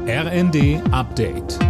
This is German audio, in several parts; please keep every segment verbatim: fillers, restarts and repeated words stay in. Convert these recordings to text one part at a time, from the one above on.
R N D Update.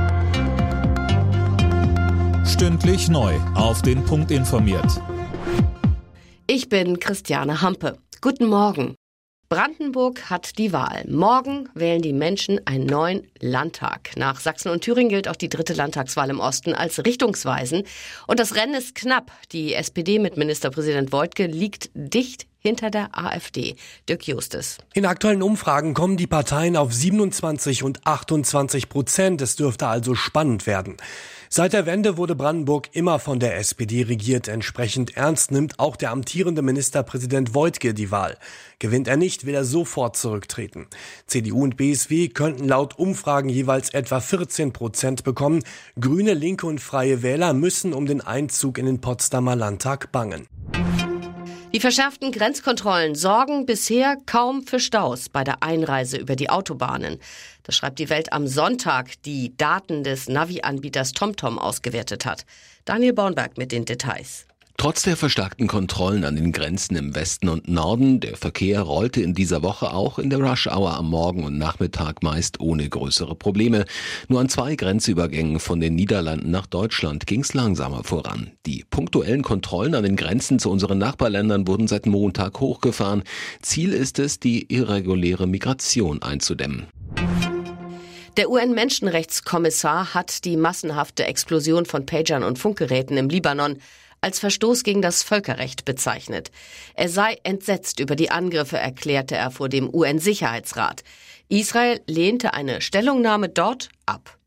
Stündlich neu auf den Punkt informiert. Ich bin Christiane Hampe. Guten Morgen. Brandenburg hat die Wahl. Morgen wählen die Menschen einen neuen Landtag. Nach Sachsen und Thüringen gilt auch die dritte Landtagswahl im Osten als richtungsweisend. Und das Rennen ist knapp. Die S P D mit Ministerpräsident Woidke liegt dicht hinter der AfD. Dirk Justus. In aktuellen Umfragen kommen die Parteien auf siebenundzwanzig und achtundzwanzig Prozent. Es dürfte also spannend werden. Seit der Wende wurde Brandenburg immer von der S P D regiert. Entsprechend ernst nimmt auch der amtierende Ministerpräsident Woidke die Wahl. Gewinnt er nicht, will er sofort zurücktreten. C D U und B S W könnten laut Umfragen jeweils etwa vierzehn Prozent bekommen. Grüne, Linke und Freie Wähler müssen um den Einzug in den Potsdamer Landtag bangen. Die verschärften Grenzkontrollen sorgen bisher kaum für Staus bei der Einreise über die Autobahnen. Das schreibt die Welt am Sonntag, die Daten des Navi-Anbieters TomTom ausgewertet hat. Daniel Bornberg mit den Details. Trotz der verstärkten Kontrollen an den Grenzen im Westen und Norden, der Verkehr rollte in dieser Woche auch in der Rush-Hour am Morgen und Nachmittag meist ohne größere Probleme. Nur an zwei Grenzübergängen von den Niederlanden nach Deutschland ging es langsamer voran. Die punktuellen Kontrollen an den Grenzen zu unseren Nachbarländern wurden seit Montag hochgefahren. Ziel ist es, die irreguläre Migration einzudämmen. Der U N-Menschenrechtskommissar hat die massenhafte Explosion von Pagern und Funkgeräten im Libanon als Verstoß gegen das Völkerrecht bezeichnet. Er sei entsetzt über die Angriffe, erklärte er vor dem U N-Sicherheitsrat. Israel lehnte eine Stellungnahme dort ab.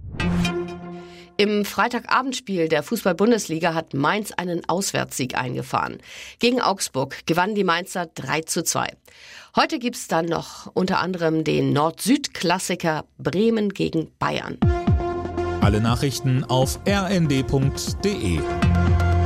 Im Freitagabendspiel der Fußball-Bundesliga hat Mainz einen Auswärtssieg eingefahren. Gegen Augsburg gewannen die Mainzer drei zu zwei. Heute gibt's dann noch unter anderem den Nord-Süd-Klassiker Bremen gegen Bayern. Alle Nachrichten auf r n d punkt d e.